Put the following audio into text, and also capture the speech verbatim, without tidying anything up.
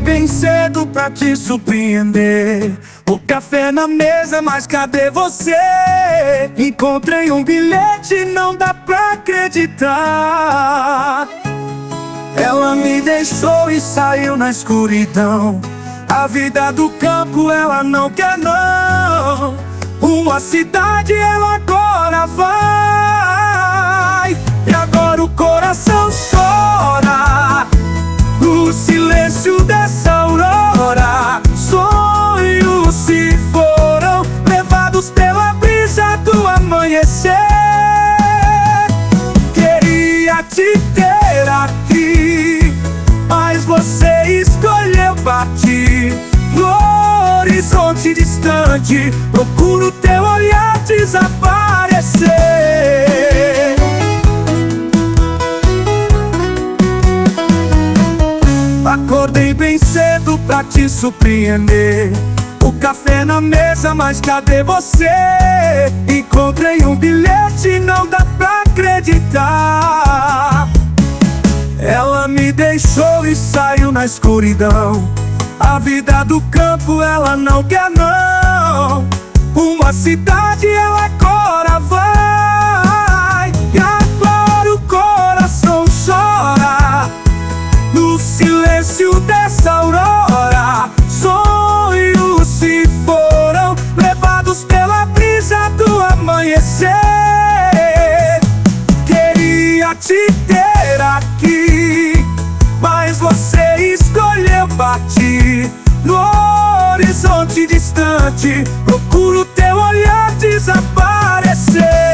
Acordei bem cedo pra te surpreender. O café na mesa, mas cadê você? Encontrei um bilhete, não dá pra acreditar. Ela me deixou e saiu na escuridão. A vida do campo ela não quer não. Uma cidade ela agora vai. E agora o coração chora no silêncio dessa aurora. Sonhos se foram levados pela brisa do amanhecer. Queria te ter aqui, mas você escolheu partir. No horizonte distante, procuro teu olhar desaparecer. Acordei bem cedo pra te surpreender. O café na mesa, mas cadê você? Encontrei um bilhete, não dá pra acreditar. Ela me deixou e saiu na escuridão. A vida do campo ela não quer não. Uma cidade ela agora vai. E agora o coração chora no silêncio dessa aurora. Sonhos se foram levados pela brisa do amanhecer. Queria te ter aqui, mas você escolheu partir. No horizonte distante, procuro teu olhar desaparecer.